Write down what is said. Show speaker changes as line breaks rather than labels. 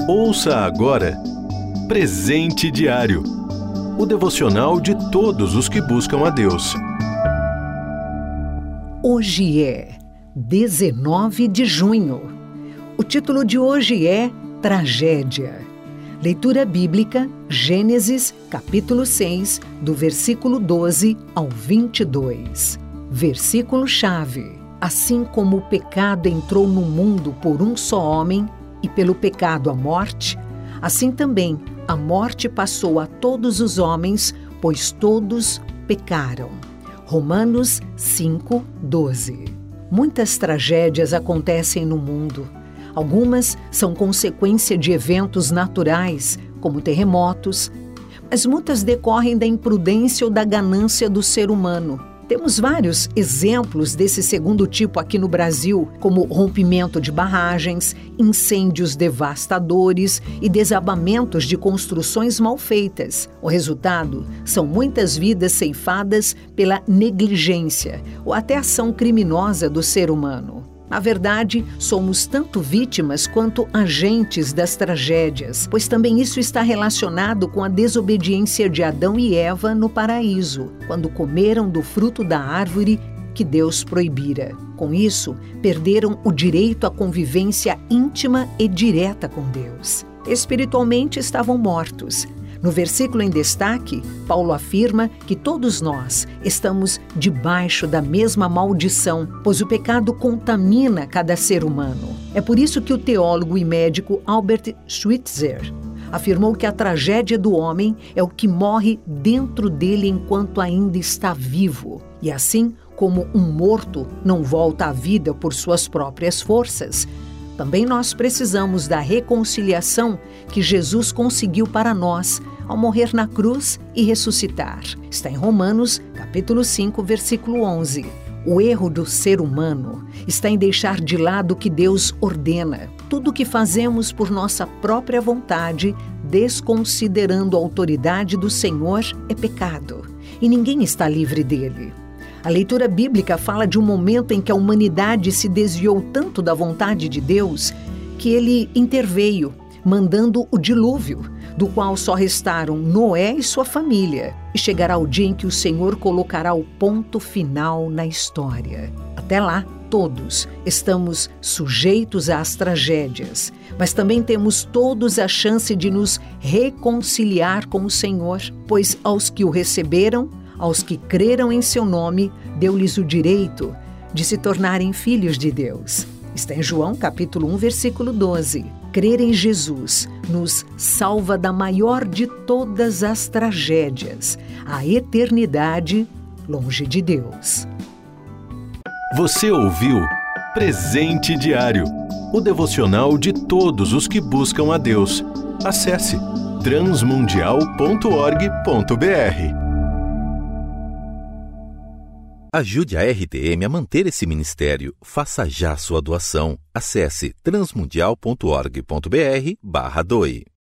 Ouça agora Presente Diário, o devocional de todos os que buscam a Deus.
Hoje é 19 de junho. O título de hoje é Tragédia. Leitura bíblica, Gênesis, capítulo 6, do versículo 12 ao 22. Versículo-chave. Assim como o pecado entrou no mundo por um só homem, e pelo pecado a morte, assim também a morte passou a todos os homens, pois todos pecaram. Romanos 5, 12. Muitas tragédias acontecem no mundo. Algumas são consequência de eventos naturais, como terremotos, mas muitas decorrem da imprudência ou da ganância do ser humano. Temos vários exemplos desse segundo tipo aqui no Brasil, como rompimento de barragens, incêndios devastadores e desabamentos de construções mal feitas. O resultado são muitas vidas ceifadas pela negligência ou até ação criminosa do ser humano. Na verdade, somos tanto vítimas quanto agentes das tragédias, pois também isso está relacionado com a desobediência de Adão e Eva no paraíso, quando comeram do fruto da árvore que Deus proibira. Com isso, perderam o direito à convivência íntima e direta com Deus. Espiritualmente estavam mortos. No versículo em destaque, Paulo afirma que todos nós estamos debaixo da mesma maldição, pois o pecado contamina cada ser humano. É por isso que o teólogo e médico Albert Schweitzer afirmou que a tragédia do homem é o que morre dentro dele enquanto ainda está vivo. E assim como um morto não volta à vida por suas próprias forças, também nós precisamos da reconciliação que Jesus conseguiu para nós ao morrer na cruz e ressuscitar. Está em Romanos, capítulo 5, versículo 11. O erro do ser humano está em deixar de lado o que Deus ordena. Tudo o que fazemos por nossa própria vontade, desconsiderando a autoridade do Senhor, é pecado. E ninguém está livre dele. A leitura bíblica fala de um momento em que a humanidade se desviou tanto da vontade de Deus que ele interveio, mandando o dilúvio, do qual só restaram Noé e sua família. E chegará o dia em que o Senhor colocará o ponto final na história. Até lá, todos estamos sujeitos às tragédias, mas também temos todos a chance de nos reconciliar com o Senhor, pois aos que o receberam, aos que creram em seu nome, deu-lhes o direito de se tornarem filhos de Deus. Está em João, capítulo 1, versículo 12. Crer em Jesus nos salva da maior de todas as tragédias, a eternidade longe de Deus.
Você ouviu Presente Diário, o devocional de todos os que buscam a Deus. Acesse transmundial.org.br.
Ajude a RTM a manter esse ministério. Faça já sua doação. Acesse transmundial.org.br/doe.